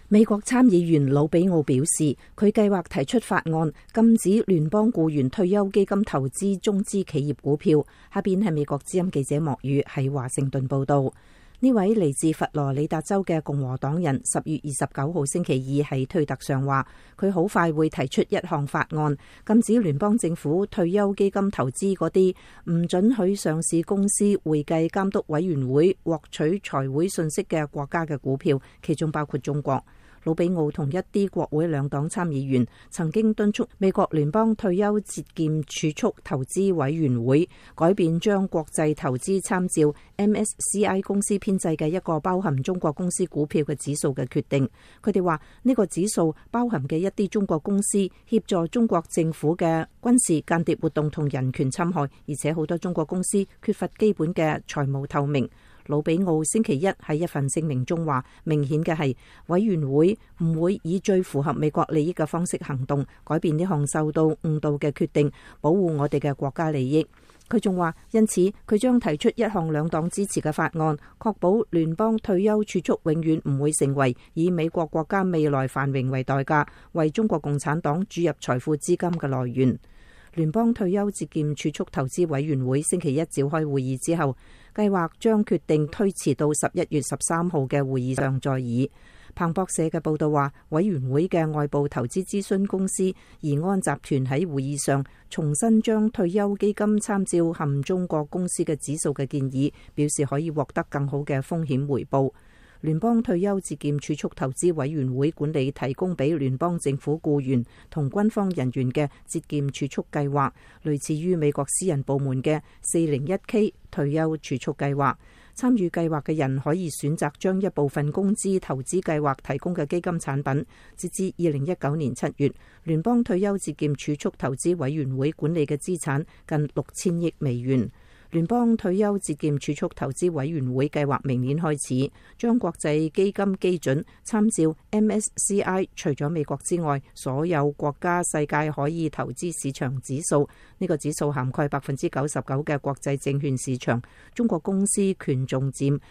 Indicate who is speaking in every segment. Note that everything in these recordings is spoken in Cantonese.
Speaker 1: 美國參議員魯比奧表示，佢計劃提出法案，禁止聯邦僱員退休基金投資中資企業股票。下邊係美國之音記者莫宇喺華盛頓報道。呢位嚟自佛羅里達州嘅共和黨人10月29號星期二喺推特上話，佢好快會提出一項法案，禁止聯邦政府退休基金投資嗰啲唔准許上市公司會計監督委員會獲取財會信息嘅國家嘅股票，其中包括中國。魯比奧同一啲國會兩黨參議員曾經敦促美國聯邦退休節儉儲蓄投資委員會改變將國際投資參照 MSCI 公司編製嘅一個包含中國公司股票嘅指數嘅決定。佢哋話呢個指數包含嘅一啲中國公司協助中國政府嘅軍事間諜活動同人權侵害，而且好多中國公司缺乏基本嘅財務透明。魯比奧星期一喺一份聲明中話，明顯嘅係委員會唔會以最符合美國利益嘅方式行動，改變呢項受到誤導嘅決定，保護我哋嘅國家利益。佢仲話，因此佢將提出一項兩黨支持嘅法案，確保聯邦退休儲蓄永遠唔會成為以美國國家未來繁榮為代價，為中國共產黨注入財富資金嘅來源。聯邦退休節儉儲蓄投資委員會星期一召開會議之後，計劃將決定推遲到11月13號嘅會議上再議。彭博社嘅報道話，委員會嘅外部投資諮詢公司怡安集團喺會議上重新將退休基金參照含中國公司嘅指數嘅建議，表示可以獲得更好嘅風險回報。聯邦退休節儉儲蓄投資委員會管理提供俾聯邦政府僱員同軍方人員嘅節儉儲蓄計劃，類似於美國私人部門嘅 401k 退休儲蓄計劃。參與計劃嘅人可以選擇將一部分工資投資計劃提供嘅基金產品。截至2019年7月，聯邦退休節儉儲蓄投資委員會管理嘅資產近6000億美元。聯邦退休節儉儲蓄投資委員會計劃明年開始將國際基金基準參照 MSCI 除咗美國之外所有國家世界可以投資市場指數。呢個指數涵蓋99%嘅國際證券市場，中國公司權重佔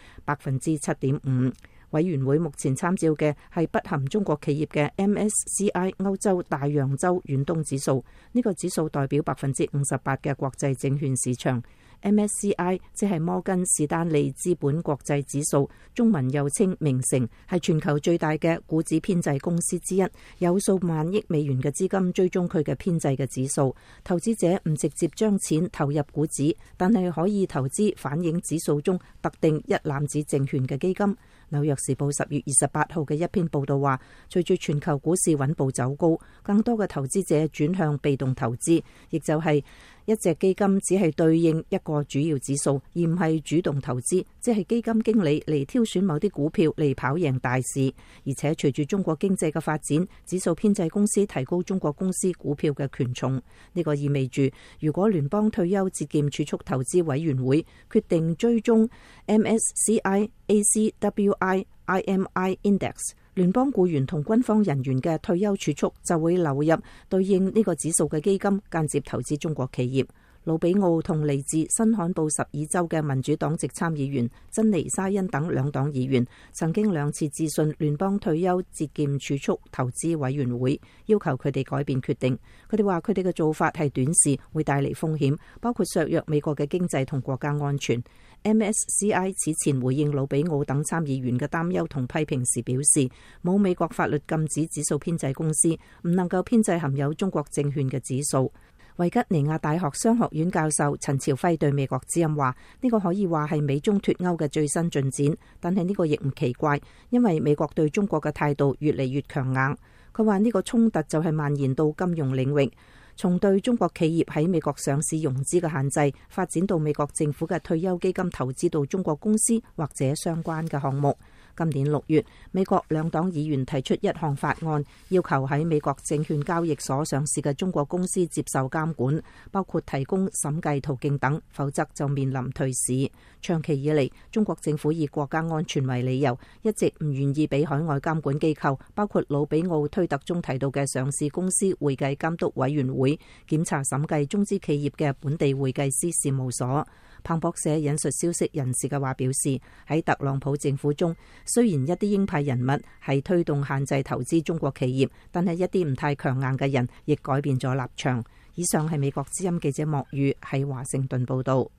Speaker 1: 7.5%。委員會目前參照嘅係不含中國企業嘅 MSCI 歐洲大洋洲遠東指數。呢個指數代表58%嘅國際證券市場。MSCI 即係摩根士丹利資本國際指數，中文又稱明晟，係全球最大嘅股指編製公司之一，有數萬億美元嘅資金追蹤佢嘅編製嘅指數。投資者唔直接將錢投入股指，但係可以投資反映指數中特定一籃子證券嘅基金。紐約時報10月28號嘅一篇報道話，隨住全球股市穩步走高，更多嘅投資者轉向被動投資，亦就係一隻基金只係對應一個主要指數，而唔係主動投資，即係基金經理嚟挑選某啲股票嚟跑贏大市。而且隨住中國經濟嘅發展，指數編製公司提高中國公司股票嘅權重。呢個意味住，如果聯邦退休節儉儲蓄投資委員會決定追蹤 MSCI ACWI IMI Index，聯邦僱員同軍方人員嘅退休儲蓄就會流入對應呢個指數嘅基金，間接投資中國企業。魯比奧同嚟自新罕布什爾州嘅民主黨籍參議員珍妮沙恩等兩黨議員曾經2次致信聯邦退休節儉儲蓄投資委員會，要求佢哋改變決定。佢哋話佢哋嘅做法係短視，會帶嚟風險，包括削弱美國嘅經濟同國家安全。MSCI 此前回應魯比奧等參議員嘅擔憂同批評時表示，冇美國法律禁止指數編製公司唔能夠編製含有中國證券嘅指數。維吉尼亞大學商學院教授陳朝輝對美國之音話：呢個可以話係美中脫歐嘅最新進展，但係呢個亦唔奇怪，因為美國對中國嘅態度越嚟越強硬。佢話呢個衝突就係蔓延到金融領域，從對中國企業喺美國上市融資嘅限制，發展到美國政府嘅退休基金投資到中國公司或者相關嘅項目。今年6月，美國兩黨議員提出一項法案，要求喺美國證券交易所上市嘅中國公司接受監管，包括提供審計途徑等，否則就面臨退市。長期以嚟，中國政府以國家安全為理由，一直唔願意俾海外監管機構，包括魯比奧推特中提到嘅上市公司會計監督委員會檢查審計中資企業嘅本地會計師事務所。 彭博社引述消息人士嘅話表示，喺特朗普政府中，雖然一啲鷹派人物係推動限制投資中國企業，但係一啲唔太強硬嘅人亦改變咗立場。以上係美國之音記者莫宇喺華盛頓報道。